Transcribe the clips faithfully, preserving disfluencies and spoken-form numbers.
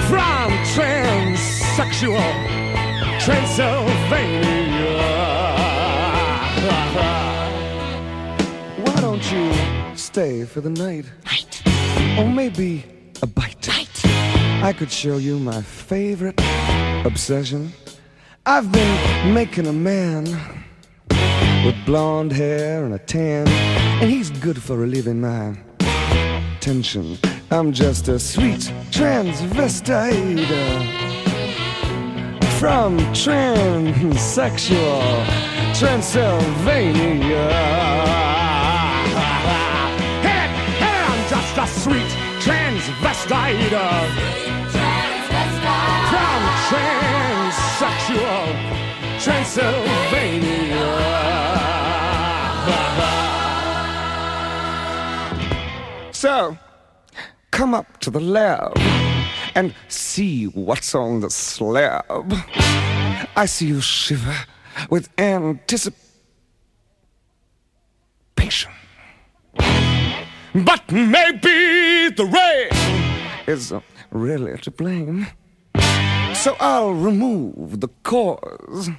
from transsexual Transylvania. Why don't you stay for the night? Night. Or maybe a bite. Night. I could show you my favorite obsession. I've been making a man with blonde hair and a tan, and he's good for relieving my tension. I'm just a sweet transvestite uh, from transsexual Transylvania. Hey, hey, I'm just a sweet transvestite uh, from transsexual Transylvania. So, come up to the lab and see what's on the slab. I see you shiver with anticipation. But maybe the rain is really to blame. So I'll remove the cause.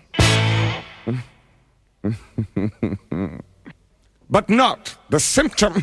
But not the symptom.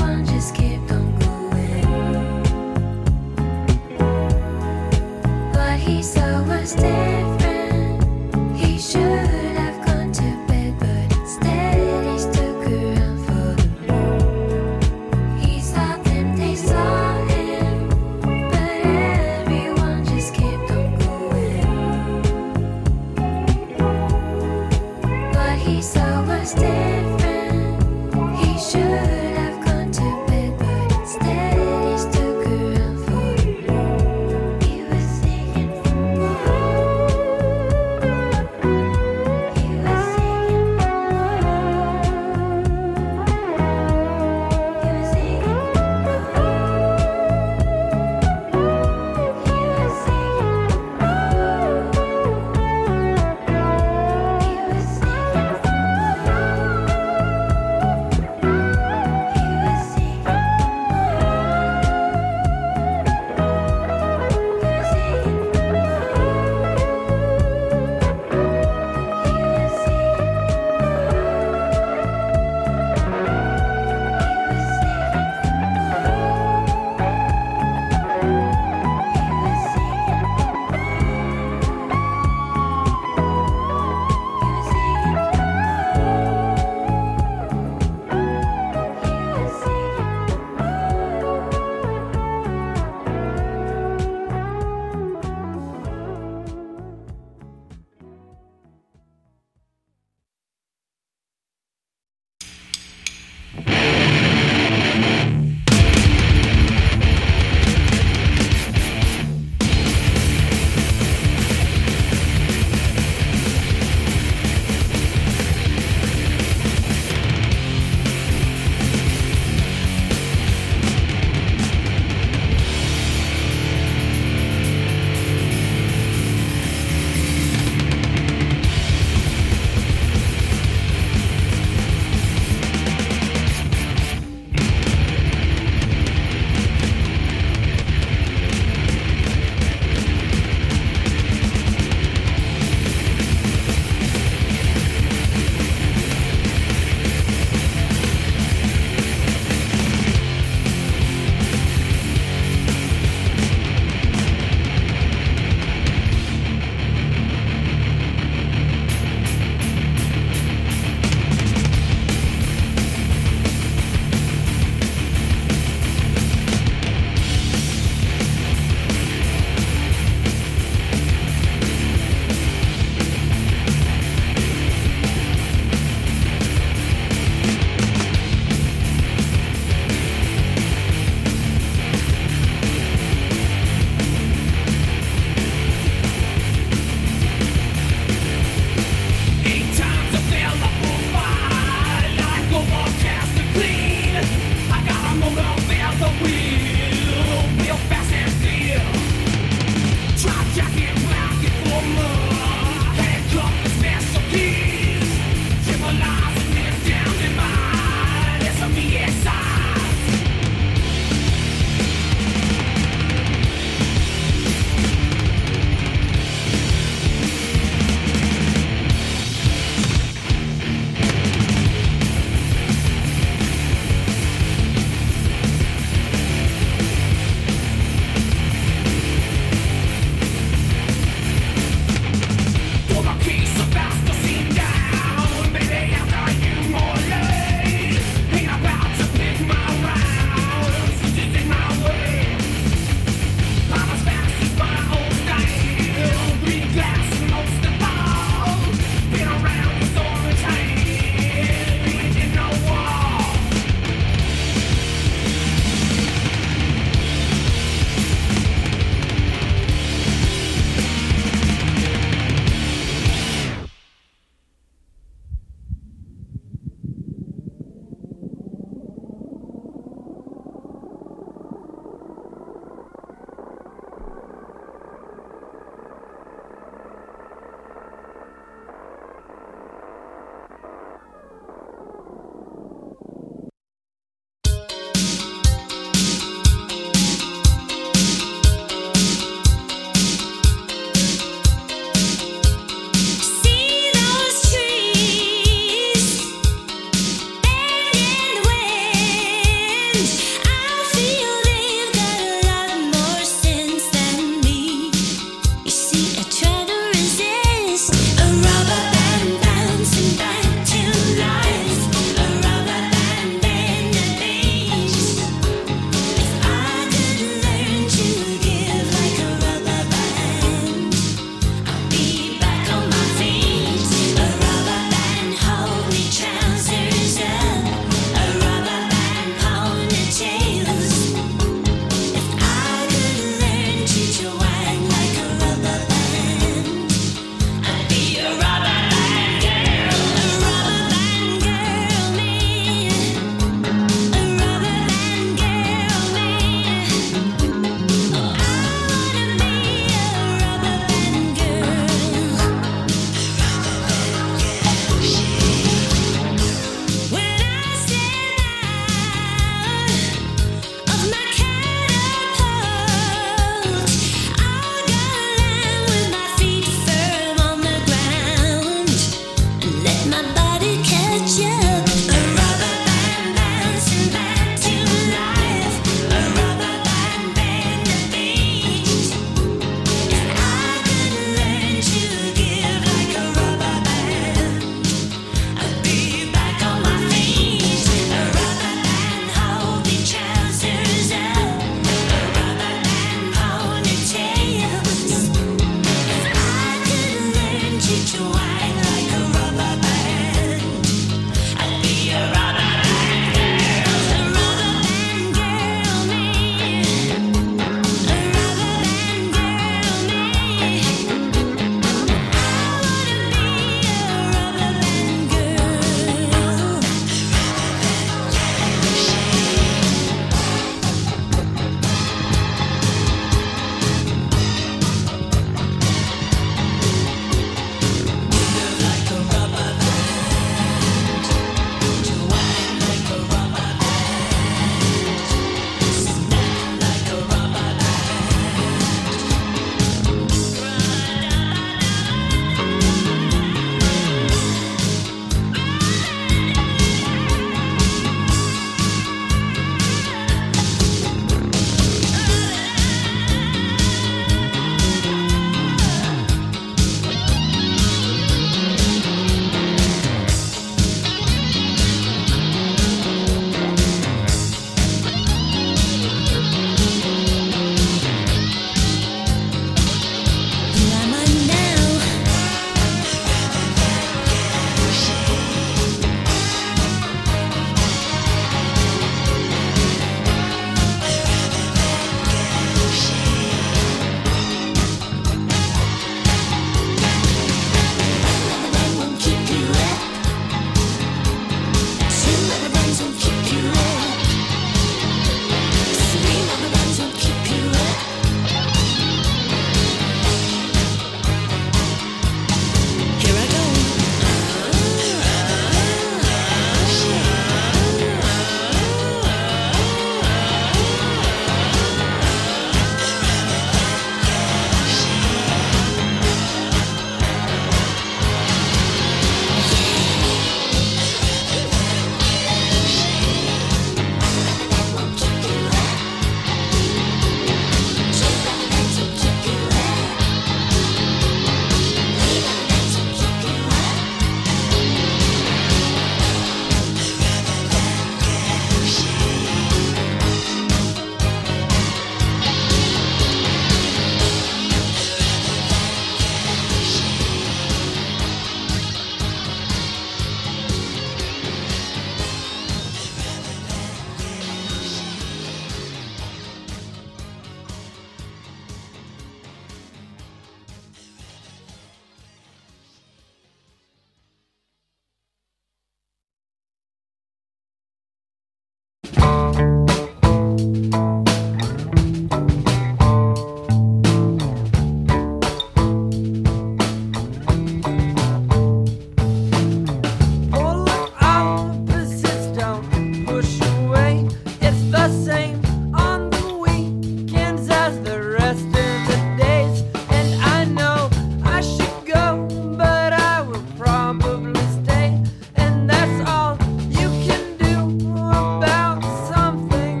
the rest of the days. And I know I should go, but I will probably stay. And that's all you can do about something.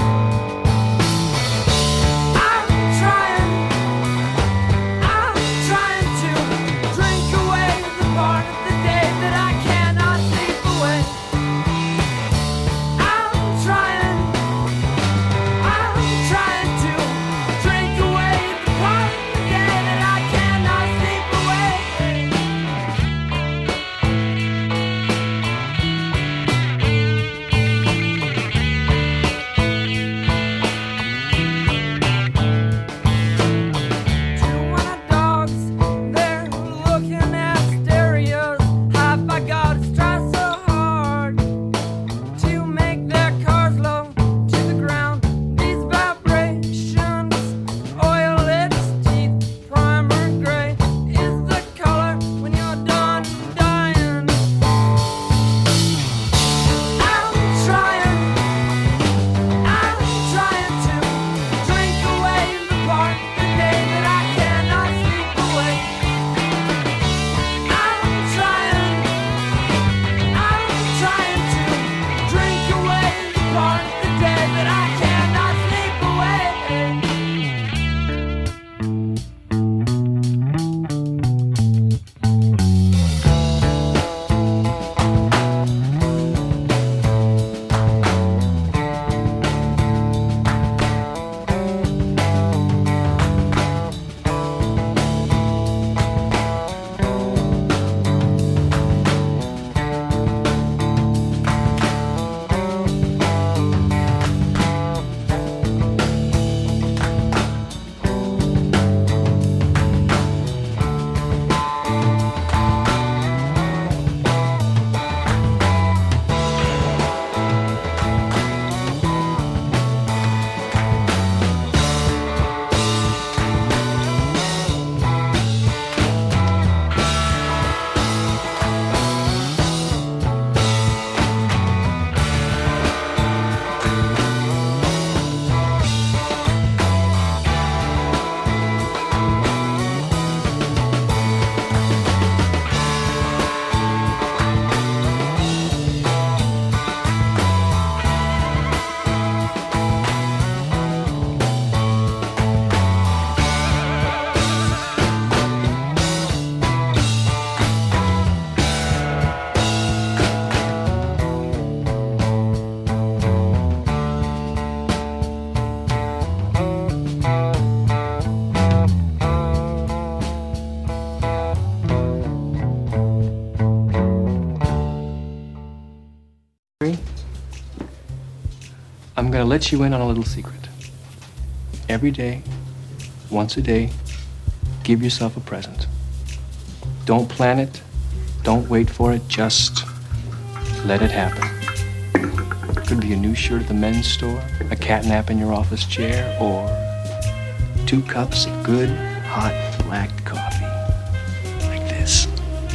I'm trying, I'm trying to drink away the part of the day that I cannot sleep away. I'm trying, I'm trying to drink away the part of the day that I cannot sleep away. Two wild dogs, they're looking at stereos. Have I gotta try so hard to make their cars low to the ground? These vibrations, oil lips, teeth, primer gray is the color when you're done dying. I'm trying, I'm trying to drink away the part of the day that I cannot sleep away. I'm trying, I'm trying to drink away the part of the day that I cannot sleep away. I'm gonna let you in on a little secret. Every day, once a day, give yourself a present. Don't plan it, don't wait for it, just let it happen. Could be a new shirt at the men's store, a cat nap in your office chair, or two cups of good, hot, black coffee. Like this.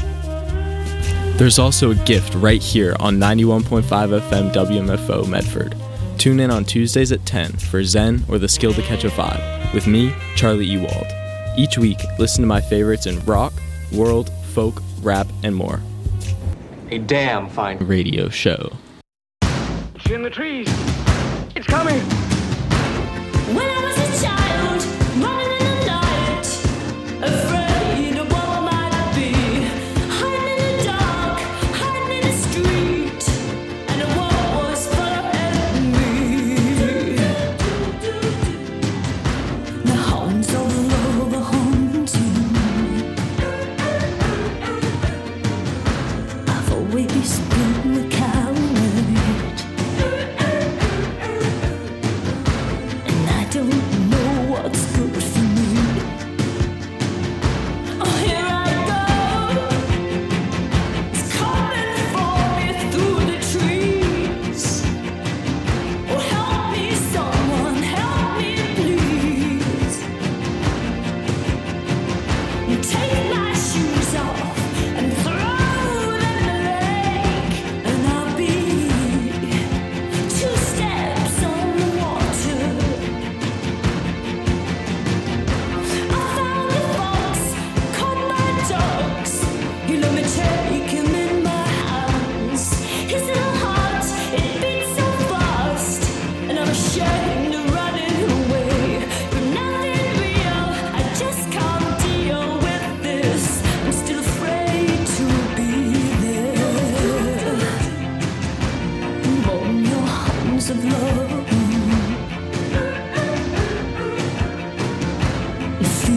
There's also a gift right here on ninety-one point five F M W M F O Medford. Tune in on Tuesdays at ten for Zen or the Skill to Catch a Vibe with me, Charlie Ewald. Each week, listen to my favorites in rock, world, folk, rap, and more. A damn fine Radio show. It's in the trees. It's coming. When I was a child, running in the night, afraid of what I might be, hiding in the dark, hiding in the street, and the world was full of enemy. The horns of love are haunting. I've always been the coward, and I don't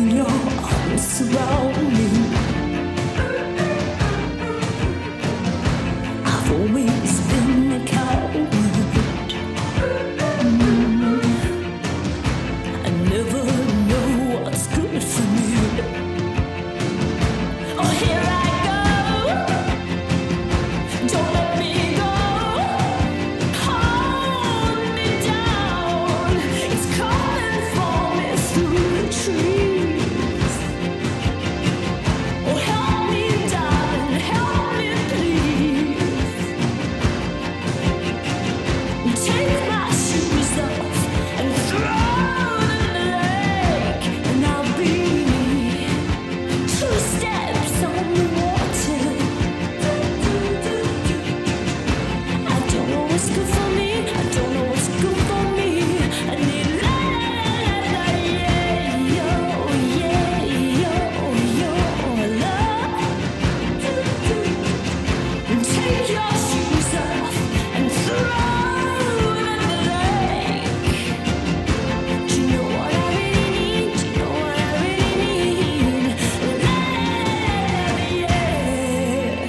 feel your arms surround me. I've always been a coward. Mm. I never know what's good for me. Oh, here I go. Don't let me go. Hold me down. It's coming for me through the trees. Oh, help me, darling, help me, please. Take my shoes off and throw them in the lake, and I'll be two steps on the water. I don't know what's good for me. I don't know what's good for me. I need la la la la yeah yo yeah yo yo love. Take your shoes off and throw them in the lake. Do you know what I really need? Do you know what I really need? La la la la yeah.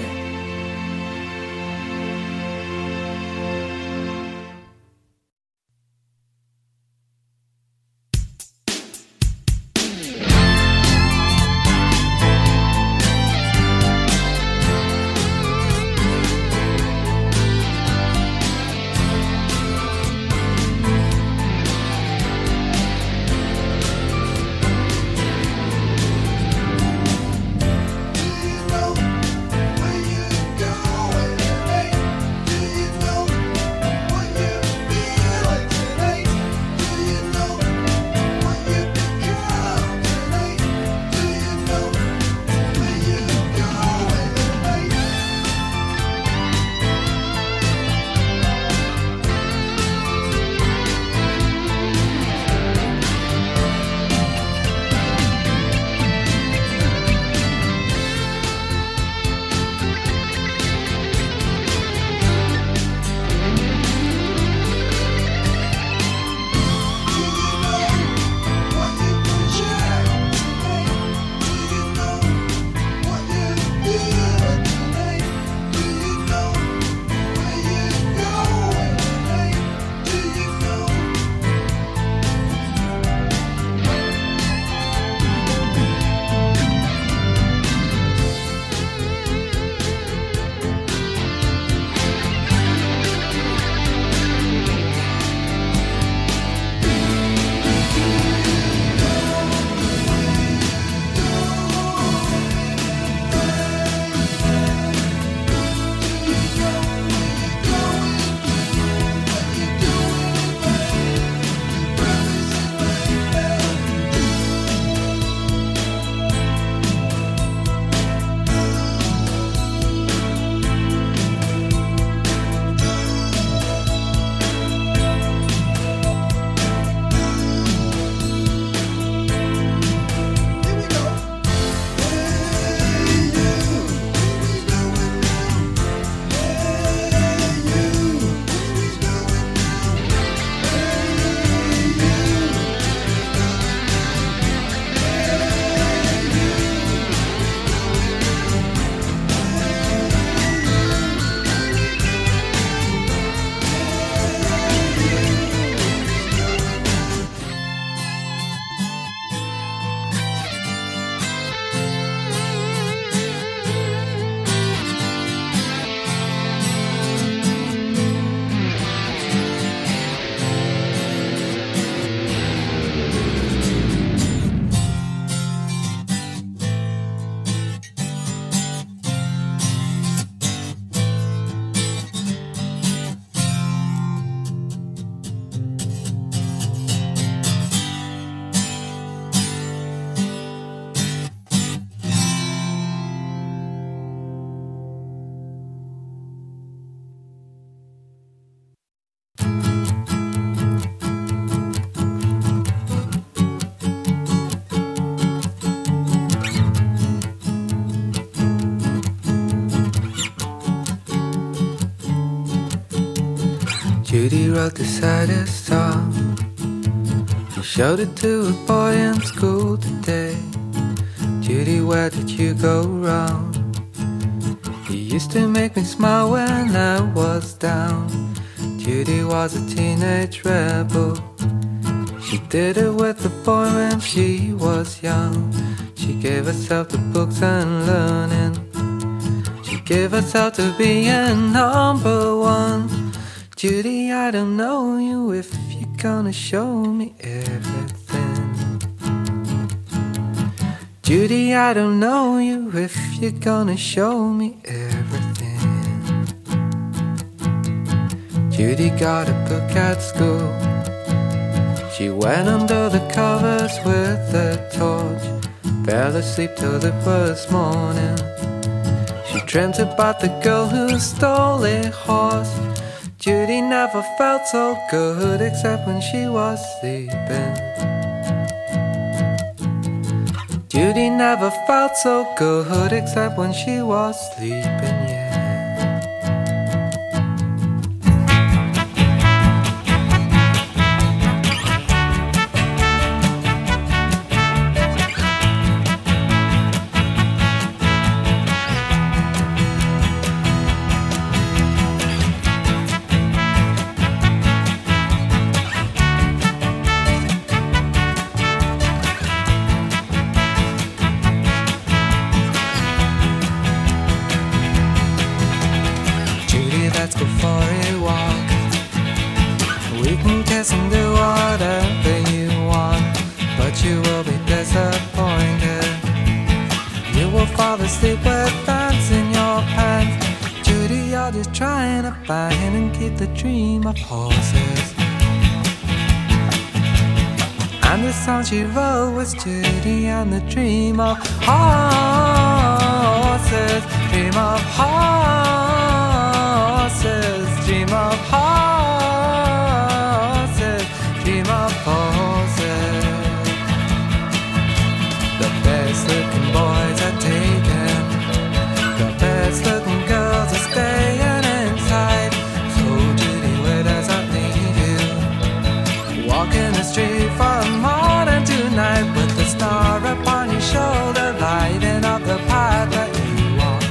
Judy wrote the saddest song. She showed it to a boy in school today. where did you go wrong? You used to make me smile when I was down. Judy was a teenage rebel. She did it with a boy when she was young. She gave herself to books and learning. She gave herself to being number one. Judy, I don't know you if you're gonna show me everything. Judy, I don't know you if you're gonna show me everything. Judy got a book at school. She went under the covers with a torch. Fell asleep till it was morning. She dreamt about the girl who stole a horse. Judy never felt so good except when she was sleeping. Judy never felt so good except when she was sleeping, yeah. Sleep with bands in your pants. Judy, you're just trying to find and keep the dream of horses. And the song she wrote was Judy and the dream of horses. Dream of horses. Dream of horses. Dream of horses. The best looking boys are taken. The best looking girls are staying inside. So Judy, where does that leave you? Walking the street from morning to night with the star upon your shoulder, lighting up the path that you walk.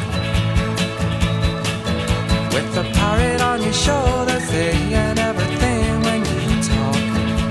With the parrot on your shoulder, saying everything when you talk.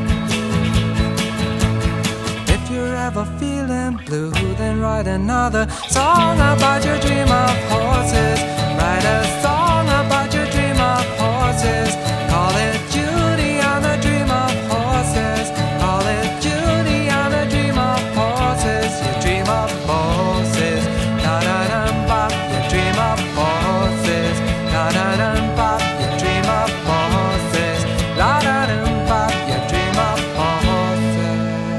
If you're ever feeling blue, then write another song about your dream of horses. Write a song about your dream of horses. Call it Judy and the dream of horses. Call it Judy and the dream of horses. Your dream of horses. Na na na bop. Your dream of horses. Na na na bop. Your dream of horses. La na na bop. Your dream of horses.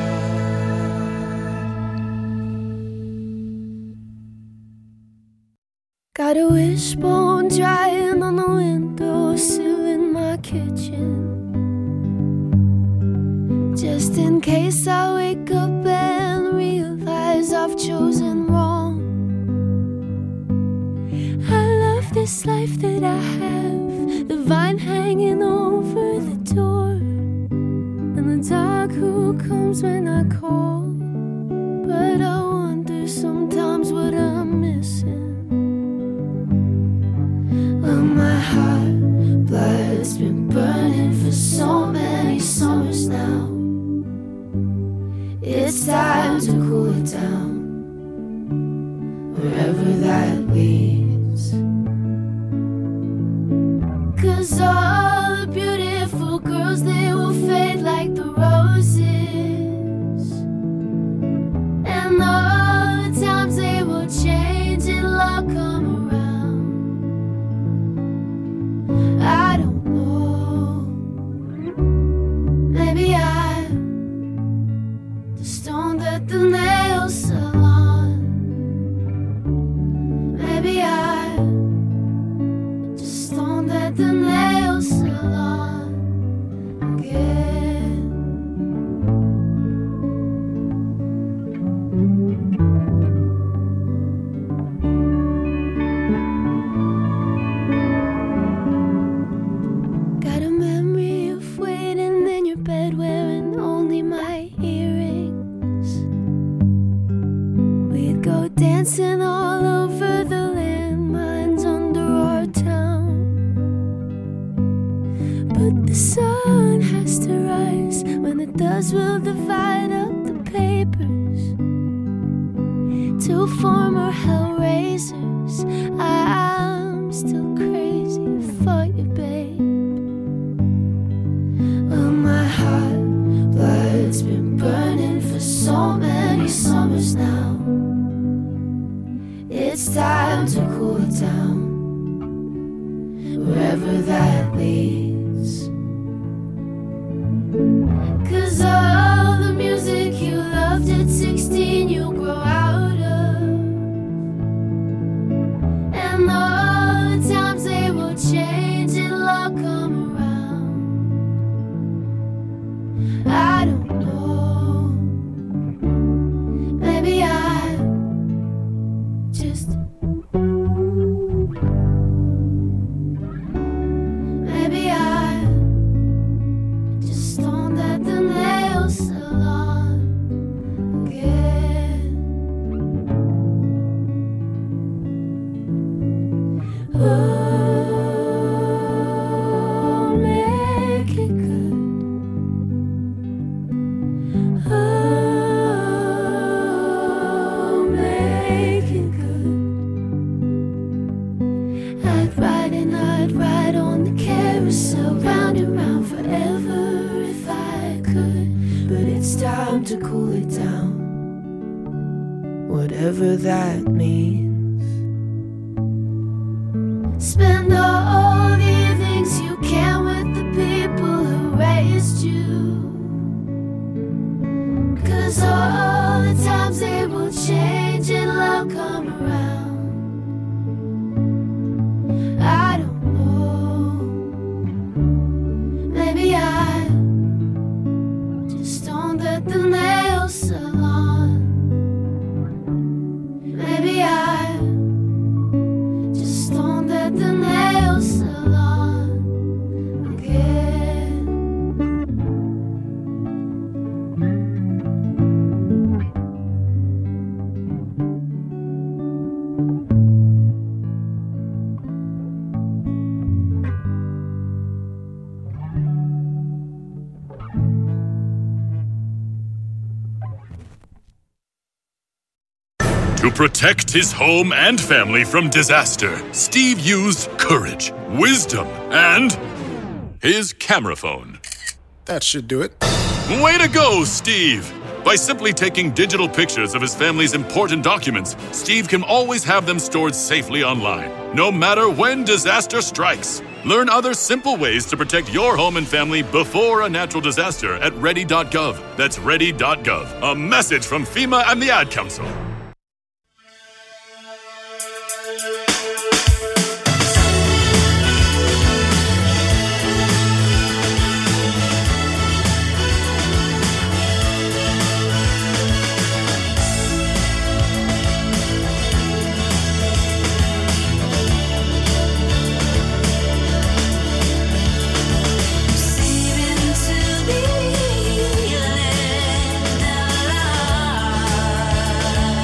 Got a wishbone drying on the windowsill in my kitchen, just in case I wake up and realize I've chosen wrong. I love this life that I have, the vine hanging over the door, and the dog who comes when I call. But I wonder sometimes what I'm missing. Well, my heart blood's been burning for so many summers now. It's time to cool it down, wherever that leads. 'Cause all the beautiful girls, they will fade like the roses, and all the times they will change and love come around. I don't know, maybe I'm the stone that the nails salon. Maybe I'm just stone that the nails salon again. Got a memory of waiting in your bed wearing only my earrings, dancing all over the landmines under our town. But the sun has to rise. When it does, we'll divide up the papers. Two former hellraisers. I'm still crazy for you, babe. Oh, my heart blood's been burning for so many summers now. It's time to cool it down, wherever that leads. 'Cause all the music you loved at sixteen you'll grow out of, and all the times they will change, it'll all come around. I don't know, maybe I just maybe I just don't let the nails salon again. Oh, make it good. Oh, make it good. I'd ride and I'd ride on the carousel, round and round forever if I could. But it's time to cool it down, whatever that means. Spend all the evenings you can with the people who raised you. 'Cause all the times they will change, it'll all come around. I don't know, maybe I just don't let the nails salon. Maybe I just don't let the nails salon again. To protect his home and family from disaster, Steve used courage, wisdom, and his camera phone. That should do it. Way to go, Steve! By simply taking digital pictures of his family's important documents, Steve can always have them stored safely online, no matter when disaster strikes. Learn other simple ways to protect your home and family before a natural disaster at ready dot gov. That's ready dot gov. A message from FEMA and the Ad Council. Into the land of life.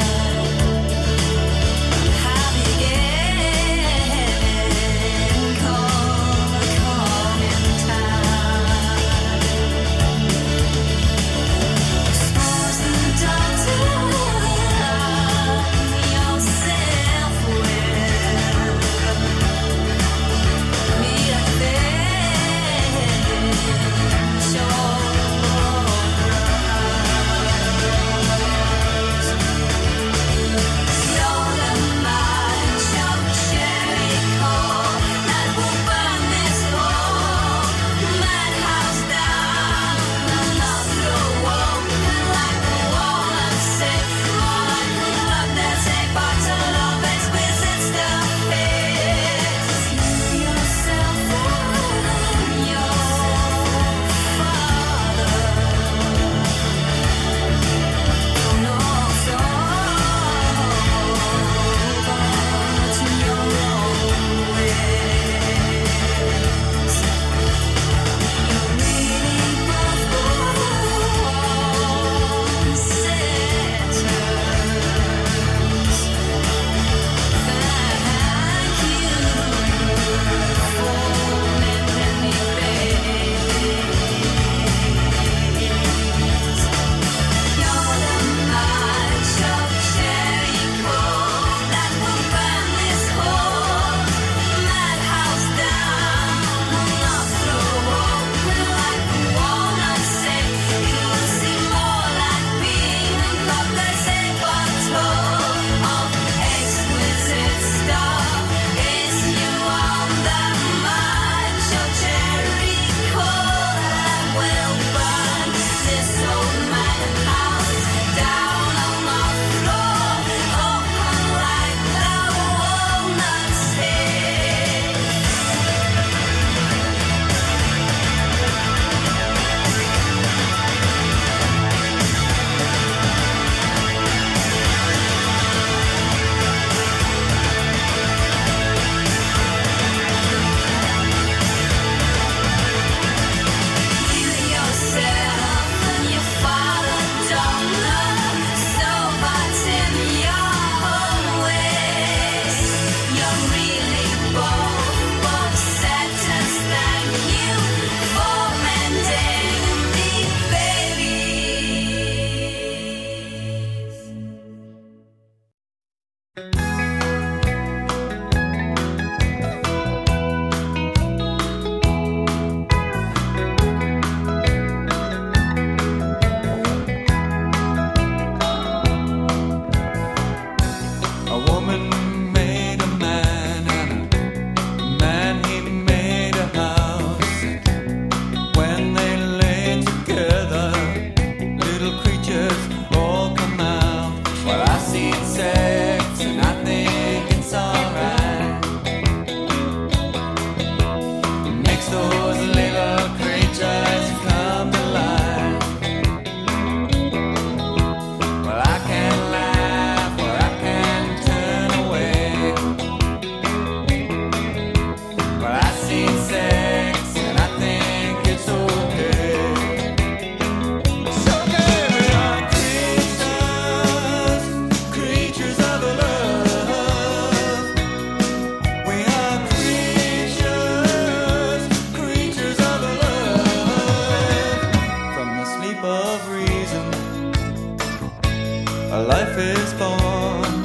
our life is born.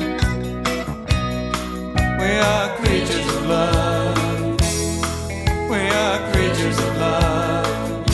We are creatures of love. We are creatures of love.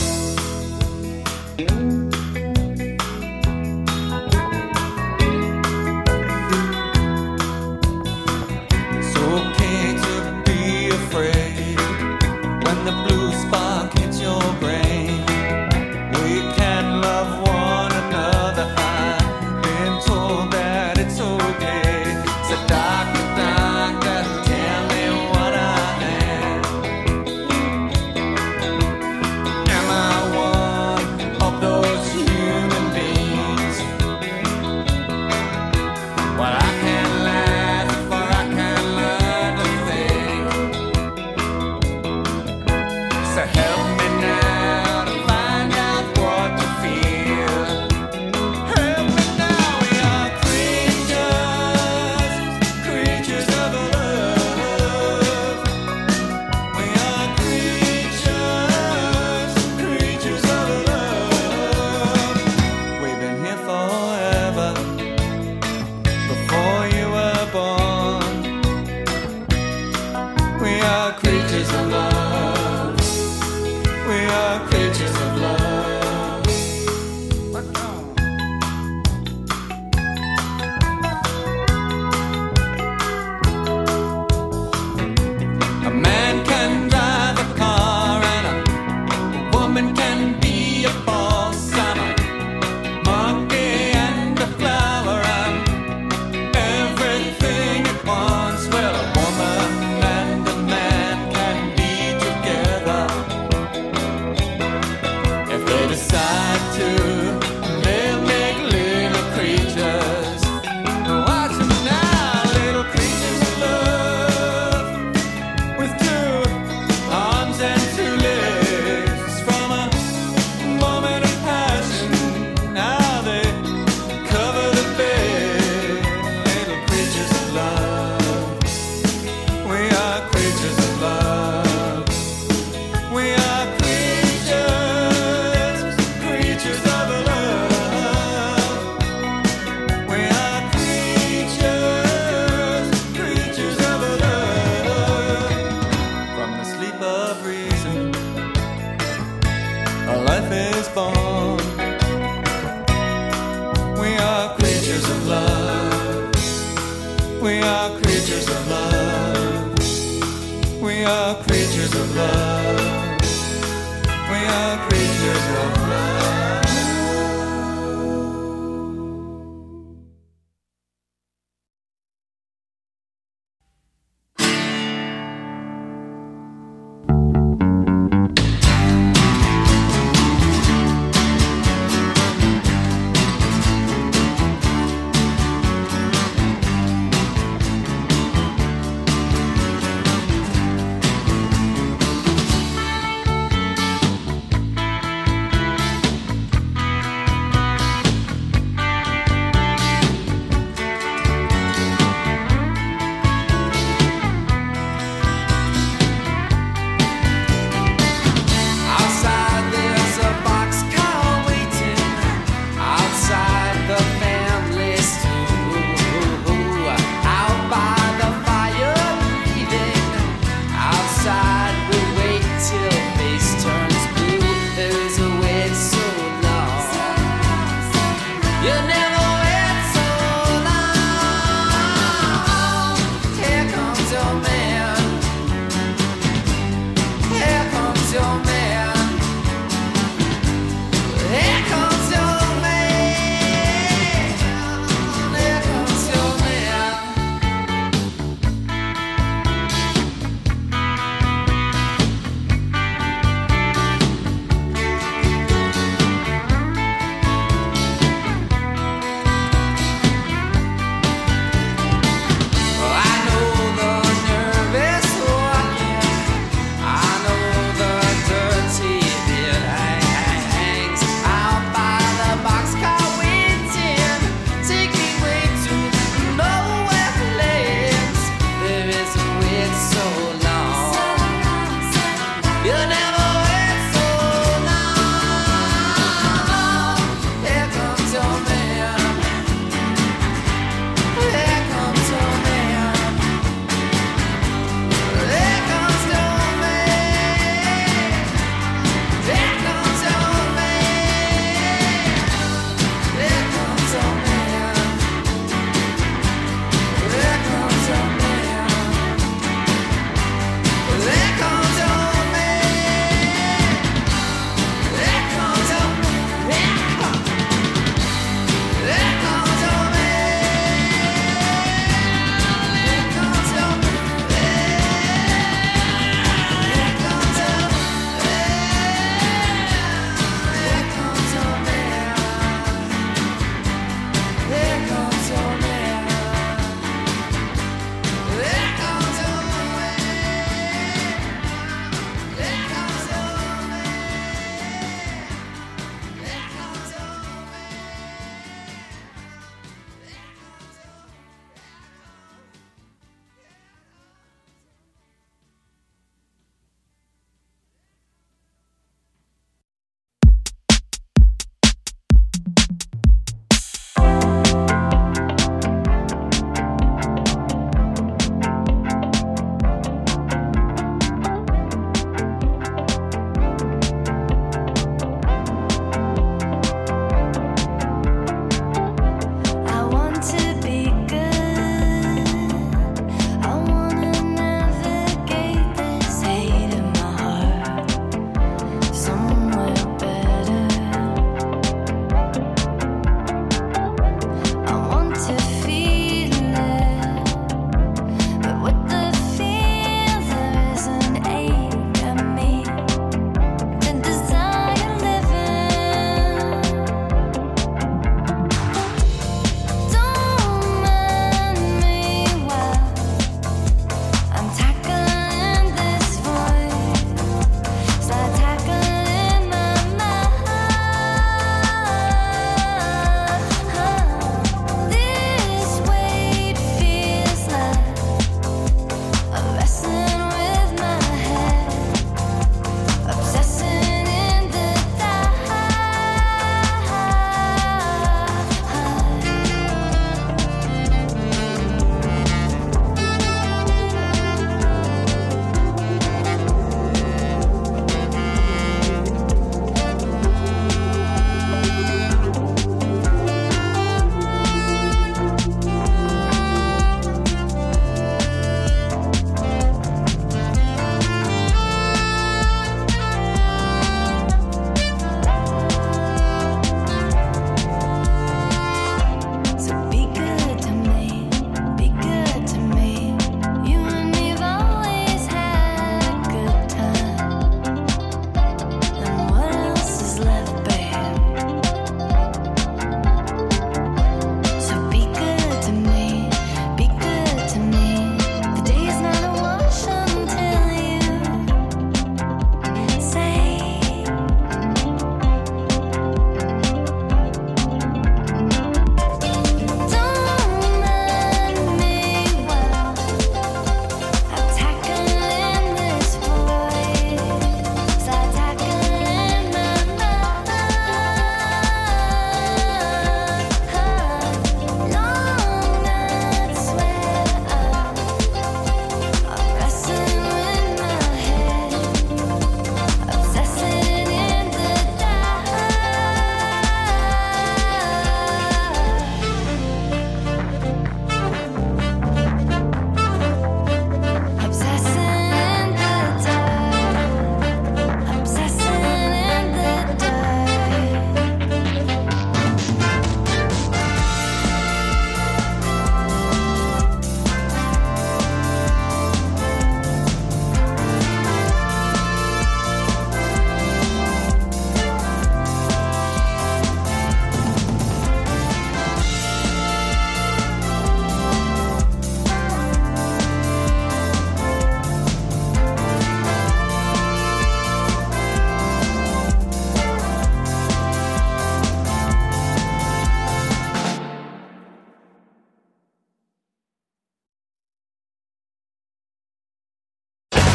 It's okay to be afraid when the blue spark hits your brain. We can love one another. I've been told that it's okay. So doctor, doctor, tell me what I am. Am I one of those human beings? Well, I can't laugh for I can't learn to think. So help me now to find out what to feel. Help me now, we are creatures, creatures of love. We are creatures, creatures of love. We've been here forever, before you were born. We are creatures of love. We are creatures of love. A man can drive a car and a woman can be a boss. I'm a monkey and a flower. I'm everything at once. Well, a woman and a man can be together if they decide to. They'll make little creatures. Watch them now, little creatures of love, with two arms and two legs. From a moment of passion, now they cover the bed. Little creatures of love. We are creatures of love. We are creatures, creatures of love. We are creatures, creatures of love. From the sleep of reason, a life is born. We are creatures of love. We are creatures of love. We are creatures of love. We are creatures of love.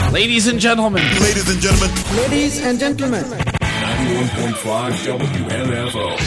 Ladies and gentlemen. Ladies and gentlemen. Ladies and gentlemen. ninety-one point five W M F O.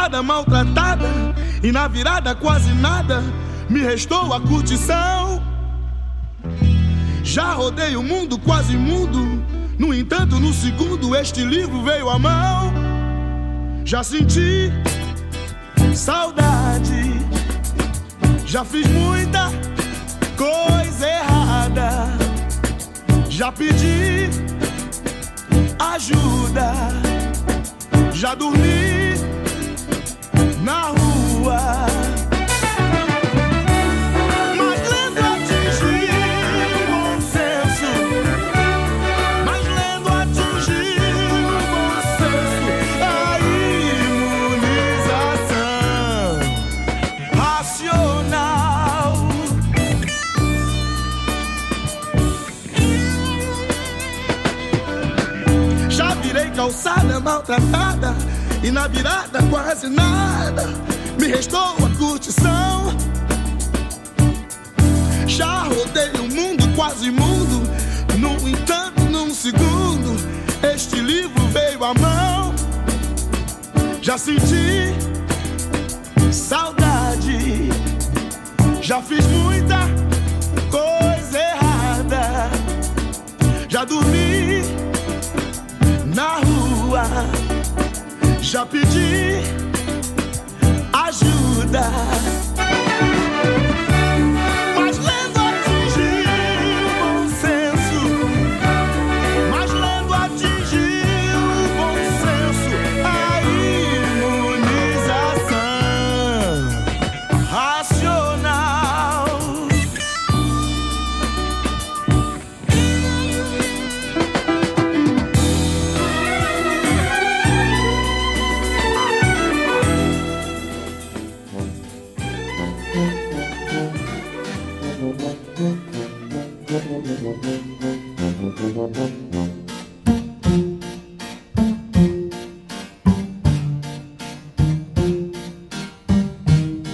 calçada maltratada e na virada quase nada me restou a curtição. Já rodei o mundo quase mudo, no entanto no segundo este livro veio à mão. Já senti saudade, já fiz muita coisa errada, já pedi ajuda, já dormi na rua. Mas lendo atingi o bom senso, mas lendo atingi o bom senso, a imunização racional. Já virei calçada maltratada e na virada quase nada me restou a curtição. Já rodei o mundo quase mundo, no entanto num segundo este livro veio à mão. Já senti saudade, já fiz muita coisa errada, já dormi na rua, já pedi ajuda,